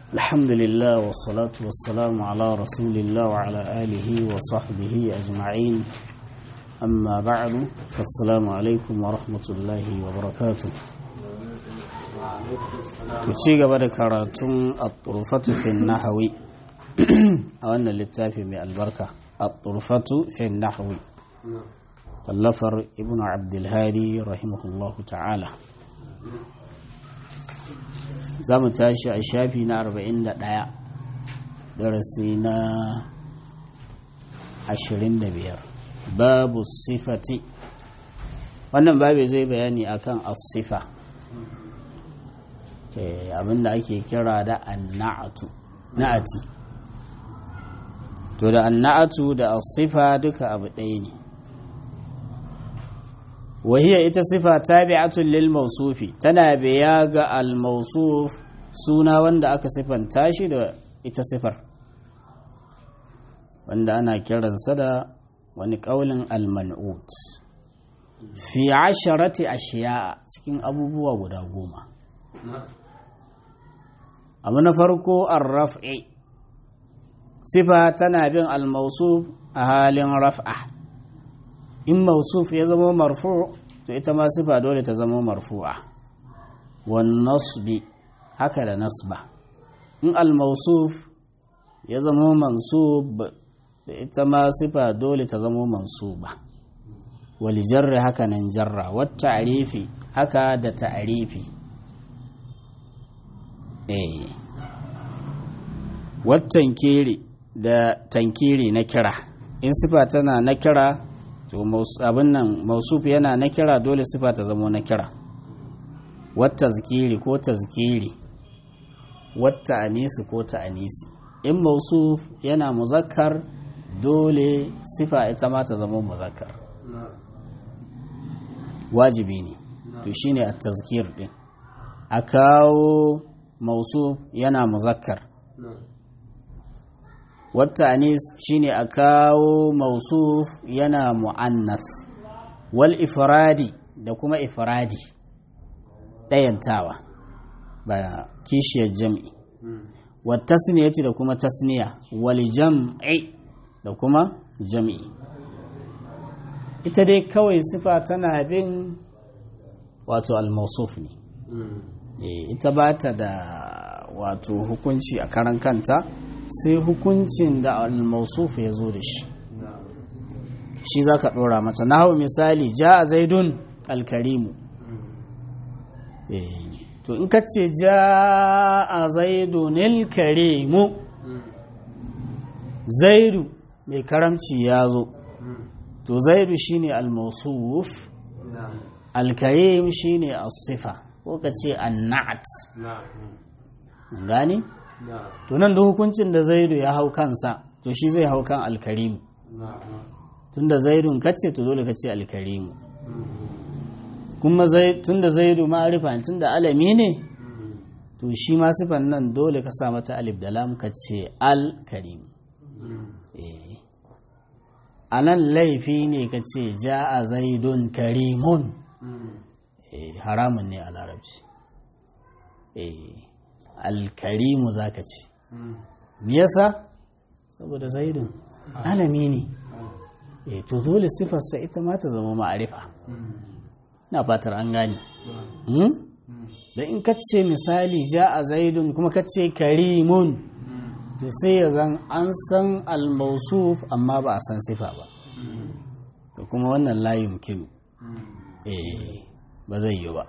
الحمد لله والصلاة والسلام على رسول الله وعلى آله وصحبه أجمعين أما بعد فالسلام عليكم ورحمة الله وبركاته وشيغ بركاتم الطرفة في النحو أولا للتافي من البركة الطرفة في النحو اللفر ابن عبد الهادي رحمه الله تعالى za mu tashi a shafi na 41 darasi na 25 babu sifati. Wannan babu zai bayani akan as-sifa, abinda ake kira da an-na'atu, na'ati. To da an-na'atu da as-sifa duka abu ɗaya ne. وهي ita sifa tabi'atun lil mawsufi, tana biya ga al mawsuf, suna wanda aka sifanta shi da ita sifar, wanda ana kiransa da wani kaulin al man'ut fi 10 ashiya, cikin abubuwa guda 10. abu na farko ar-raf'i, sifa tana bin al mawsuf a halin raf'a. In mausuf ya zama marfu, to ita ma sifa dole ta zama marfu'a. Wan nasbi, haka da nasba. In al-mausuf ya zama mansub, to ita ma sifa dole ta zama mansuba. Wal jarri, haka nan jarra. Wat ta'rifi, haka da ta'rifi. Wat tankiri, da tankiri na kira. In sifa tana na kira, to abin nan mausuf yana na kira, dole sifa ta zama na kira. Wata zikiri ko tazkiri, wata anisi ko ta anisi. In mausuf yana muzakkar, dole sifa ita ma ta zama muzakkar, wajibi ne. To shine at-tazkir din, a kawo mausuf yana muzakkar. wata anis shine a kawo mausuf yana mu'annas. Wal ifradi, da kuma ifradi, ɗayantawa ba kishiyar jam'i. Wat tasniyati, da kuma tasniya. Wal jam'i, da kuma jam'i. Ita dai kawai sifa tana bin wato al-mausuf ne. Ita ba ta da wato hukunci a karan kanta, sai hukuncin da al-mausuf ya zo da shi za ka ɗora mata. Na hau misali, ja a zaidun alkarimu. To in ka ce ja a zaidun alkarimu, zaidu mai karamci ya zo, to zaidu shine al-mausuf, alkarim shine as-sifa, ko ka ce an-na'at. gani? To nan da hukuncin da zaidu ya hau kansa, to shi zai hau kan alkarimu. Tunda zaidun kace, to dole kace alkarimu. Kuma tunda zaidu ma'arifa, tunda alami ne, to shi ma sifan nan dole ka sa mata alif da lam, kace alkarimu. A nan laifi ne kace ja'a zaidun karimun, haramun ne a larabci. Alkarimu za ka ce. Me yasa? Saboda zaidun alami ne. To dole sifarsa ita ma ta zama ma'arifa. Na fatar an gane. Da in ka ce misali ja a zaidun kuma ka ce karimun, to sai ya zan an san al-mausuf amma ba a san sifa ba. To kuma wannan la yumkinu. Ba zai yi ba.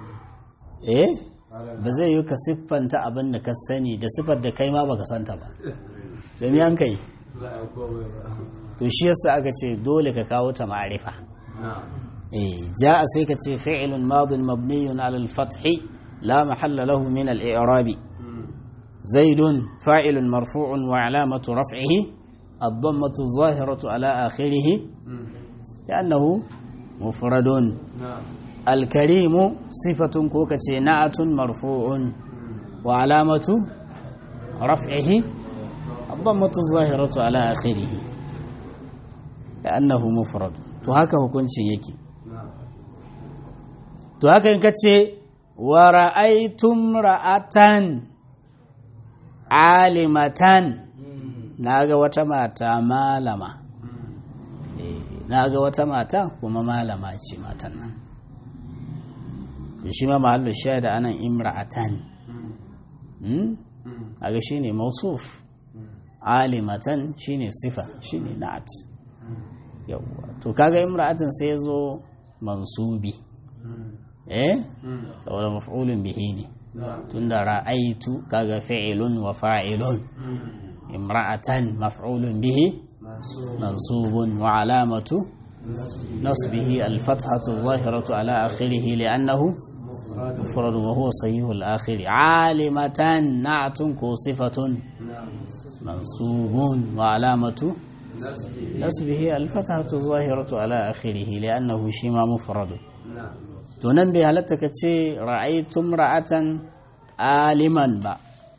Ba zai yi ka siffanta abin da ka sani da siffar da kai ma baka santa ba. To me an kai? To shi yasa aka ce dole ka kawo ta ma'arifa. Ja'a sai ka ce fi'lun madin mabniyun 'ala al-fath la mahalla lahu min al-i'rab. Zaidun fa'ilun marfu'un wa 'alamatu raf'ihi ad-dammatu adh-dhahiratu 'ala akhirih li'annahu mufradun. Alkarimu sifatun, ko kace na'atun marfu'un wa alamatu raf'ihi ad-dammatu adh-dhahiratu 'ala akhirih li'annahu mufrad. To haka hukuncin yake. To haka in kace wa ra'aytum ra'atan, alimatan na ga wata mata malama na ga wata mata kuma malama ce matan nan shi ma mahallu shaida anan imra'atan aga shine mausuf alimatan shine sifa shine na'at yawa to kaga imra'atan sai yazo mansubi saboda maf'ulun bihi ne tunda ra'aitu kaga fi'ilun wa fa'ilun imra'atan maf'ulun bihi mansubun wa alamatu nasbihi al-fathatu adh-dhahiratu ala akhirih li'annahu mufrad wa huwa sahih al-akhir 'alimatan na'tun ko sifatun mansubun wa alamatu nasbihi al-fathatu adh-dhahiratu ala akhirih li'annahu shima mufrad to nan bai halatta ka ce ra'aytum ra'atan aliman ba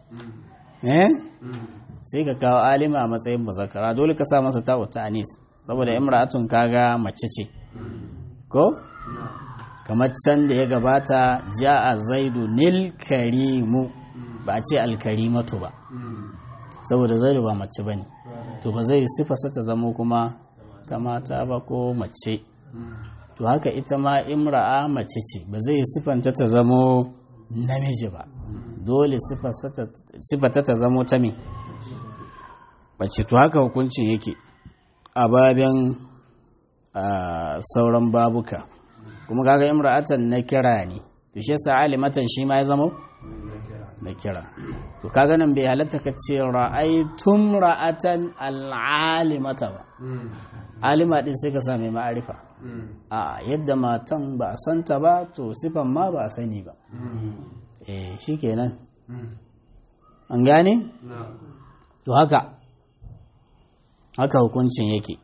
sai ka kawo alima a matsayin muzakkara dole ka sa masa ta'u ta'anis saboda imra'atun kaga mace ce ko kamar can da ya gabata ja'a zaidu nil karimu ba a ce alkarimatu ba saboda zaidu ba mace bane to ba zai sifarsa ta zamo kuma ta mata ba ko mace to haka ita ma imra'a mace ce ba zai sifanta ta zamo namiji ba dole sifata ta zamo ta me mace to haka hukuncin yake a babin sauran babuka kuma kaga imra'atan na kira ne to shi yasa alimatan shi ma ya zama na kira to kaga nan bai halatta ka ce ra'aytum ra'atan al'alimata ba alima din sai ka sa mai ma'arifa a yadda matan ba a santa ba to sifan ma ba a sani ba shikenan an gane to haka hukuncin yake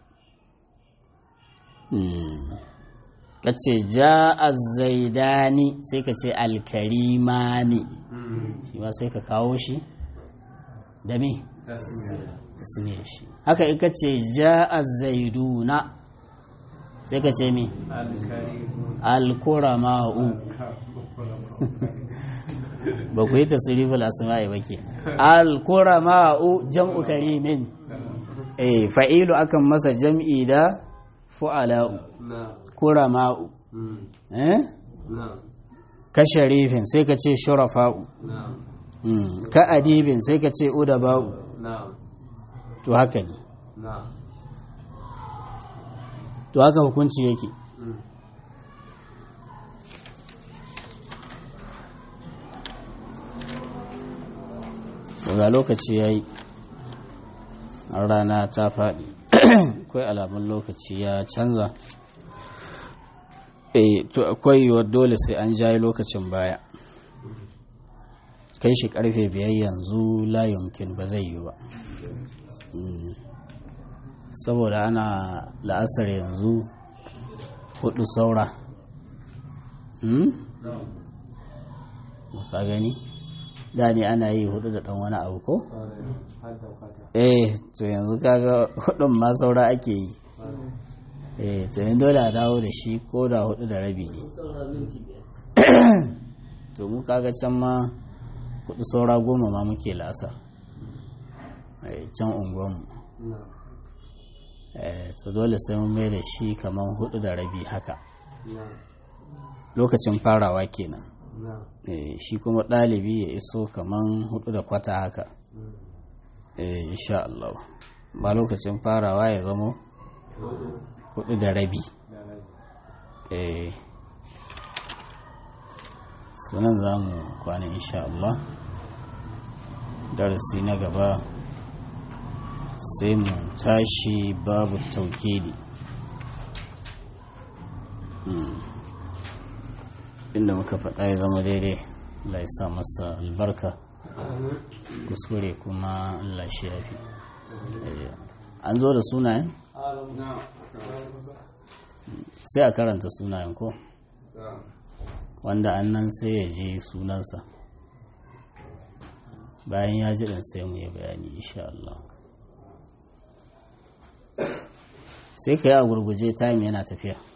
ka ce ja'a zaidani sai ka ce alkarimani shi ma sai ka kawo shi da me tasniyar shi haka in ka ce ja'a zaiduna sai ka ce me alkurama'u ba ku yi tasirifin asma'i ba ke alkurama'u jam'u karimin fa'ilu akan masa jam'i da fu'ala'u kurama'u ka sharifin sai ka ce shurafa'u ka adibin sai ka ce udaba'u to haka ne to haka hukunci yake ga lokaci ya yi rana ta faɗi akwai alamun lokaci ya canza to akwai yiwuwar dole sai an jayi lokacin baya kai shi karfe 5 yanzu layunkin ba zai yi ba saboda ana la'asar yanzu 4 saura ka gani da ne ana yi 4 da dan wani abu ko to yanzu kaga 4 ma saura ake yi to yin dole a dawo da shi ko da 4 da rabi ne to mu kaga can ma 4 saura 10 ma muke la'asar can unguwanmu to dole sai mun mai da shi kamar 4 da rabi haka lokacin farawa kenan shi kuma ɗalibi ya iso kamar 4 da kwata haka insha Allah ba lokacin farawa ya zama 4 da rabi sunan za mu kwana insha Allah darasi na gaba sai mu tashi babu taukidi inda muka faɗa ya zama daidai Allah ya sa masa albarka kuskure kuma Allah shi yafi an zo da sunayen sai a karanta sunayen ko wanda annan sai ya ji sunansa bayan ya ji ɗan sai mu yi bayani insha Allah sai ka yi a gurguje time yana tafiya